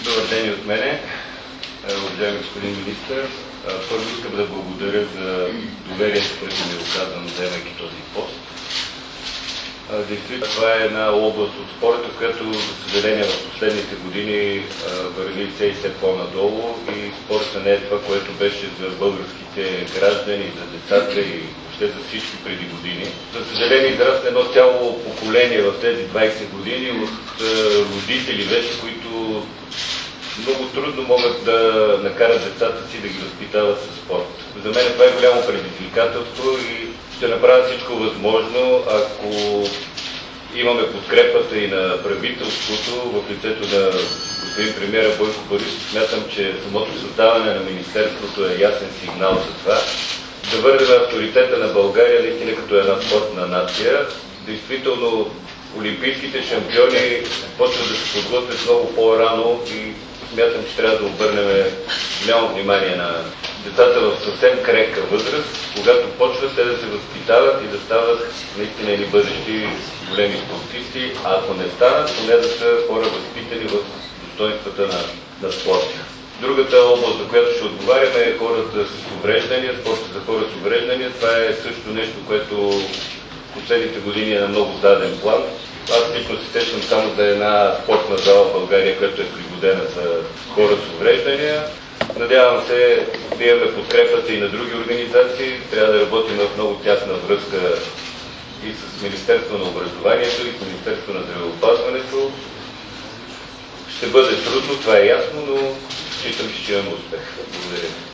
Добър ден и от мене, уважаеми господин министър. Първо искам да благодаря за доверието, което ми е оказано, вземайки този пост. Действително, това е една област от спорта, която, за съжаление, в последните години върви все по-надолу и спорта не е това, което беше за българските граждани, за децата и въобще за всички преди години. За съжаление, израсна едно цяло поколение в тези 20 години от родители вече, които много трудно могат да накарат децата си да ги възпитават със спорт. За мен това е голямо предизвикателство и ще направя всичко възможно, ако имаме подкрепата и на правителството в лицето на господин премиера Бойко Борисов. Смятам, че самото създаване на Министерството е ясен сигнал за това. Да върнем авторитета на България наистина като една спортна нация. Действително, олимпийските шампиони почват да се подготвят много по-рано и смятам, че трябва да обърнем голямо внимание на децата в съвсем крехка възраст, когато почват те да се възпитават и да стават наистина едни бъдещи големи спортисти, а ако не станат, поне да са хора възпитани в достоинствата на спорта. Другата област, за която ще отговаряме, е хората с увреждания, спорта за хора с увреждания. Това е също нещо, което в последните години е на много заден план. Аз лично се сещам само за една спортна зала в България, която е пригодена за хора с увреждания. Надявам се да имаме подкрепата и на други организации. Трябва да работим в много тясна връзка и с Министерство на образованието, и с Министерство на здравеопазването. Ще бъде трудно, това е ясно, но считам, че ще имаме успех. Благодаря.